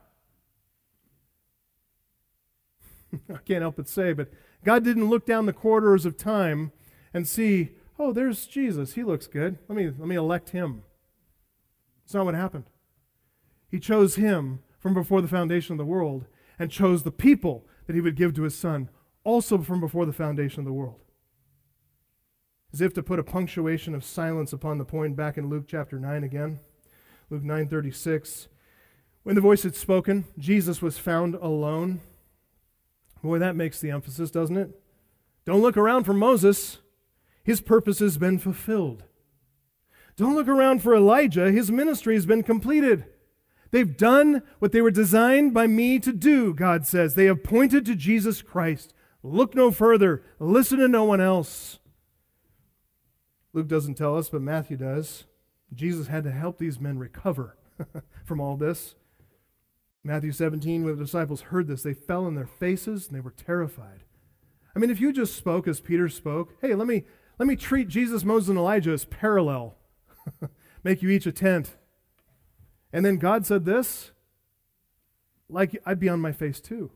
I can't help but say, but God didn't look down the corridors of time and see, oh, there's Jesus. He looks good. Let me elect him. It's not what happened. He chose him from before the foundation of the world and chose the people that he would give to his Son also from before the foundation of the world. As if to put a punctuation of silence upon the point back in Luke chapter 9 again. Luke 9:36. When the voice had spoken, Jesus was found alone. Boy, that makes the emphasis, doesn't it? Don't look around for Moses. His purpose has been fulfilled. Don't look around for Elijah. His ministry has been completed. They've done what they were designed by me to do, God says. They have pointed to Jesus Christ. Look no further. Listen to no one else. Luke doesn't tell us, but Matthew does. Jesus had to help these men recover from all this. Matthew 17, when the disciples heard this, they fell on their faces and they were terrified. I mean, if you just spoke as Peter spoke, hey, let me treat Jesus, Moses, and Elijah as parallel. Make you each a tent. And then God said this, like I'd be on my face too.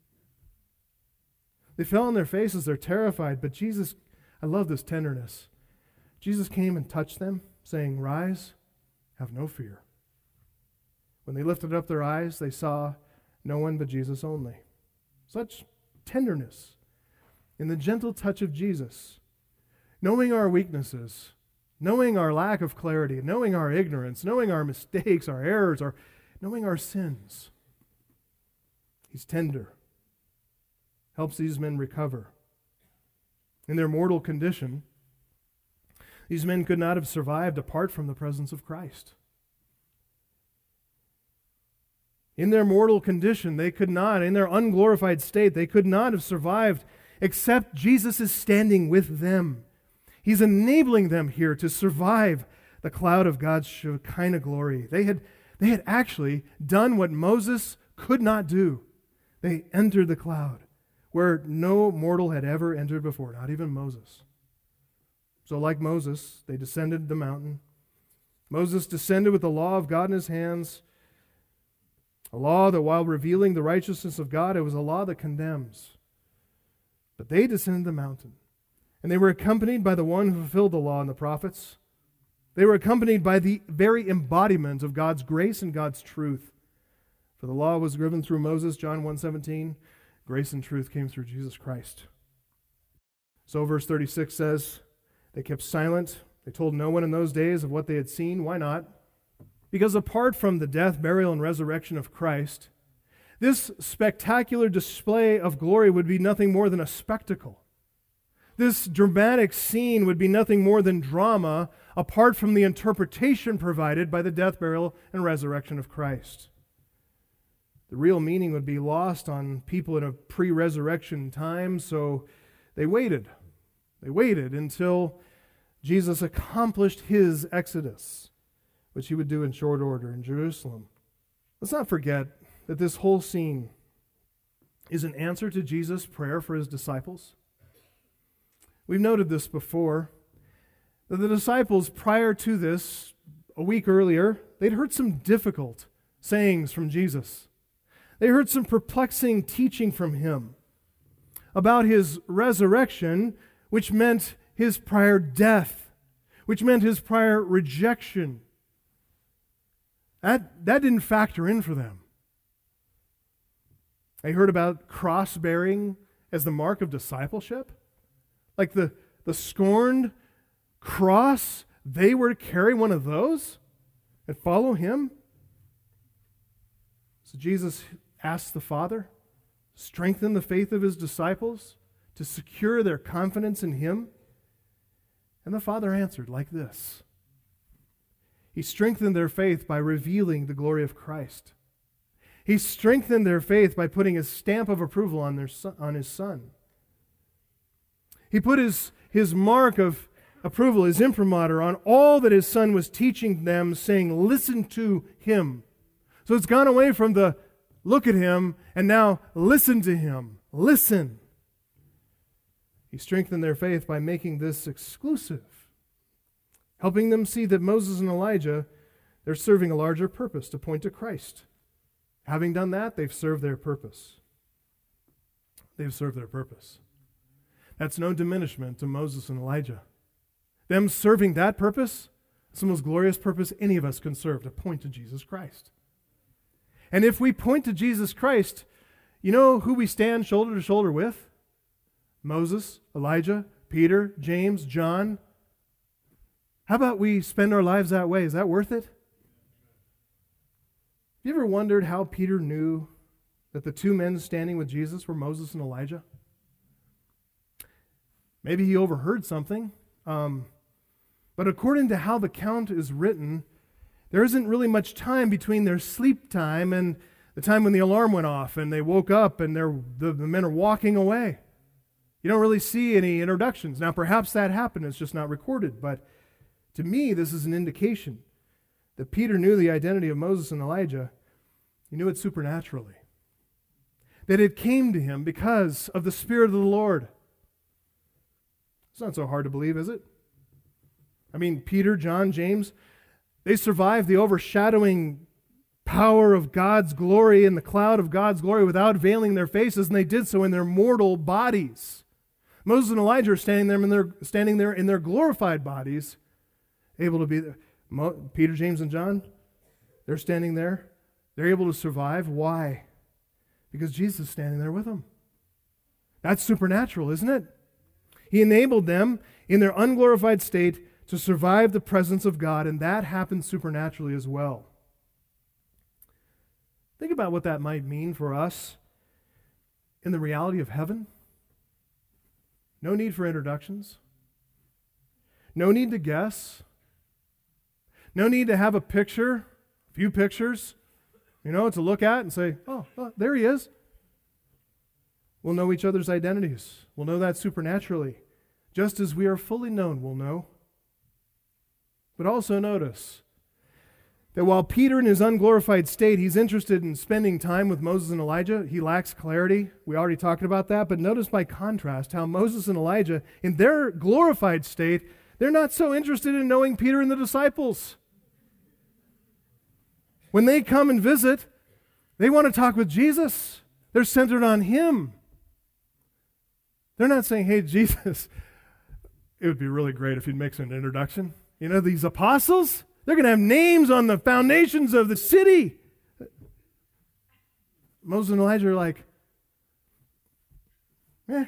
They fell on their faces, they're terrified, but Jesus, I love this tenderness. Jesus came and touched them, saying, rise, have no fear. When they lifted up their eyes, they saw no one but Jesus only. Such tenderness in the gentle touch of Jesus, knowing our weaknesses, knowing our lack of clarity, knowing our ignorance, knowing our mistakes, our errors, knowing our sins. He's tender, helps these men recover. In their mortal condition, these men could not have survived apart from the presence of Christ. In their mortal condition, they could not, in their unglorified state, they could not have survived except Jesus is standing with them. He's enabling them here to survive the cloud of God's Shekinah glory. They had actually done what Moses could not do. They entered the cloud where no mortal had ever entered before, not even Moses. So like Moses, they descended the mountain. Moses descended with the law of God in his hands, a law that while revealing the righteousness of God, it was a law that condemns. But they descended the mountain. And they were accompanied by the one who fulfilled the law and the prophets. They were accompanied by the very embodiment of God's grace and God's truth. For the law was given through Moses, John 1:17. Grace and truth came through Jesus Christ. So verse 36 says, they kept silent. They told no one in those days of what they had seen. Why not? Because apart from the death, burial, and resurrection of Christ, this spectacular display of glory would be nothing more than a spectacle. This dramatic scene would be nothing more than drama apart from the interpretation provided by the death, burial, and resurrection of Christ. The real meaning would be lost on people in a pre-resurrection time, so they waited. They waited until Jesus accomplished his exodus, which he would do in short order in Jerusalem. Let's not forget that this whole scene is an answer to Jesus' prayer for his disciples. We've noted this before, that the disciples prior to this, a week earlier, they'd heard some difficult sayings from Jesus. They heard some perplexing teaching from him about his resurrection, which meant his prior death, which meant his prior rejection. That didn't factor in for them. They heard about cross-bearing as the mark of discipleship. Like the scorned cross, they were to carry one of those and follow him. So Jesus asked the Father to strengthen the faith of his disciples, to secure their confidence in him. And the Father answered like this. He strengthened their faith by revealing the glory of Christ. He strengthened their faith by putting his stamp of approval on his Son. He put his mark of approval, his imprimatur, on all that his Son was teaching them, saying, listen to him. So it's gone away from the look at him, and now listen to him. Listen. He strengthened their faith by making this exclusive, helping them see that Moses and Elijah, they're serving a larger purpose to point to Christ. Having done that, they've served their purpose. They've served their purpose. That's no diminishment to Moses and Elijah. Them serving that purpose, it's the most glorious purpose any of us can serve, to point to Jesus Christ. And if we point to Jesus Christ, you know who we stand shoulder to shoulder with? Moses, Elijah, Peter, James, John. How about we spend our lives that way? Is that worth it? Have you ever wondered how Peter knew that the two men standing with Jesus were Moses and Elijah? Maybe he overheard something. But according to how the count is written, there isn't really much time between their sleep time and the time when the alarm went off and they woke up and the men are walking away. You don't really see any introductions. Now, perhaps that happened. It's just not recorded. But to me, this is an indication that Peter knew the identity of Moses and Elijah. He knew it supernaturally. That it came to him because of the Spirit of the Lord. It's not so hard to believe, is it? I mean, Peter, John, James, they survived the overshadowing power of God's glory and the cloud of God's glory without veiling their faces, and they did so in their mortal bodies. Moses and Elijah are standing there in their glorified bodies, able to be there. Peter, James, and John, they're standing there. They're able to survive. Why? Because Jesus is standing there with them. That's supernatural, isn't it? He enabled them in their unglorified state to survive the presence of God, and that happened supernaturally as well. Think about what that might mean for us in the reality of heaven. No need for introductions. No need to guess. No need to have a picture, a few pictures, to look at and say, oh, there he is. We'll know each other's identities. We'll know that supernaturally. Just as we are fully known, we'll know. But also notice that while Peter in his unglorified state, he's interested in spending time with Moses and Elijah, he lacks clarity. We already talked about that. But notice by contrast how Moses and Elijah, in their glorified state, they're not so interested in knowing Peter and the disciples. When they come and visit, they want to talk with Jesus. They're centered on him. They're not saying, hey, Jesus, it would be really great if you'd make an introduction. These apostles, they're going to have names on the foundations of the city. Moses and Elijah are like, let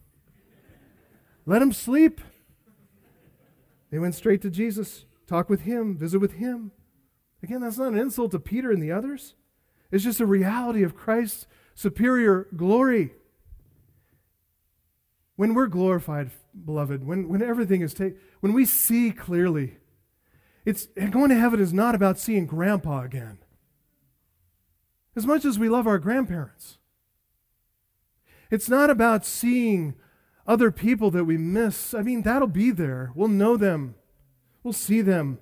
them sleep. They went straight to Jesus, talk with him, visit with him. Again, that's not an insult to Peter and the others. It's just a reality of Christ's superior glory. When we're glorified, beloved, when everything is when we see clearly, going to heaven is not about seeing grandpa again. As much as we love our grandparents. It's not about seeing other people that we miss. I mean, that'll be there. We'll know them. We'll see them.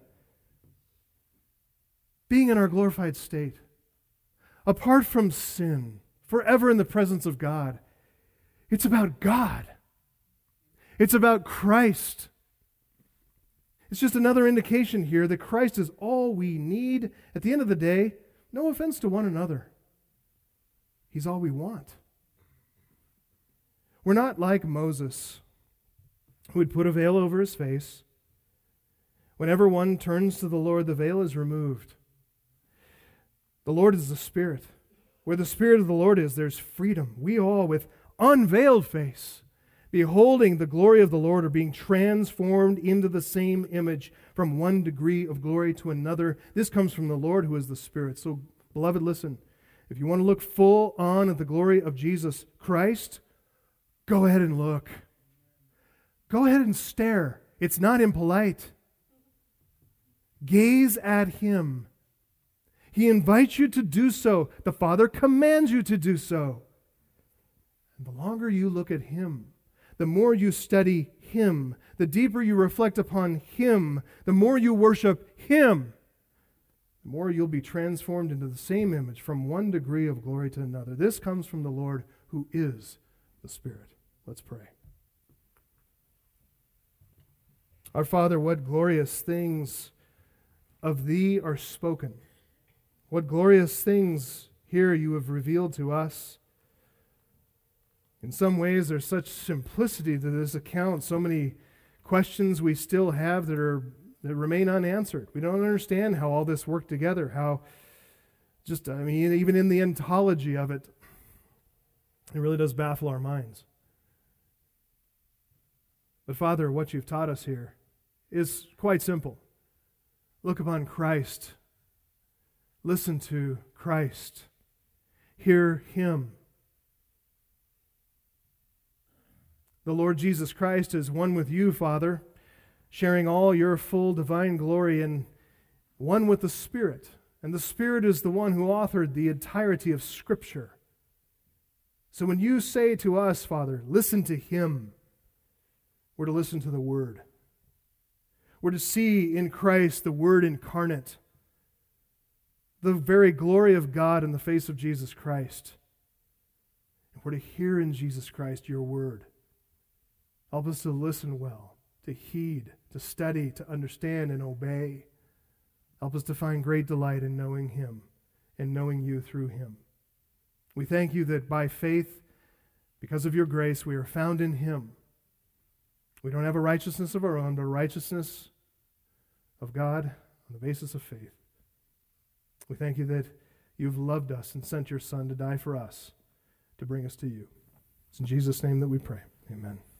Being in our glorified state, apart from sin, forever in the presence of God. It's about God. It's about Christ. It's just another indication here that Christ is all we need. At the end of the day, no offense to one another. He's all we want. We're not like Moses, who would put a veil over his face. Whenever one turns to the Lord, the veil is removed. The Lord is the Spirit. Where the Spirit of the Lord is, there's freedom. We all, with unveiled face, beholding the glory of the Lord, are being transformed into the same image from one degree of glory to another. This comes from the Lord who is the Spirit. So, beloved, listen. If you want to look full on at the glory of Jesus Christ, go ahead and look. Go ahead and stare. It's not impolite. Gaze at Him. He invites you to do so. The Father commands you to do so. And the longer you look at Him, the more you study Him, the deeper you reflect upon Him, the more you worship Him, the more you'll be transformed into the same image from one degree of glory to another. This comes from the Lord who is the Spirit. Let's pray. Our Father, what glorious things of Thee are spoken. What glorious things here You have revealed to us. In some ways, there's such simplicity to this account, so many questions we still have that remain unanswered. We don't understand how all this worked together, even in the ontology of it, it really does baffle our minds. But Father, what You've taught us here is quite simple. Look upon Christ. Listen to Christ. Hear Him. The Lord Jesus Christ is one with You, Father, sharing all Your full divine glory, and one with the Spirit. And the Spirit is the one who authored the entirety of Scripture. So when You say to us, Father, listen to Him, we're to listen to the Word. We're to see in Christ the Word incarnate, the very glory of God in the face of Jesus Christ. And we're to hear in Jesus Christ Your Word. Help us to listen well, to heed, to study, to understand and obey. Help us to find great delight in knowing Him and knowing You through Him. We thank You that by faith, because of Your grace, we are found in Him. We don't have a righteousness of our own, but a righteousness of God on the basis of faith. We thank You that You've loved us and sent Your Son to die for us, to bring us to You. It's in Jesus' name that we pray. Amen.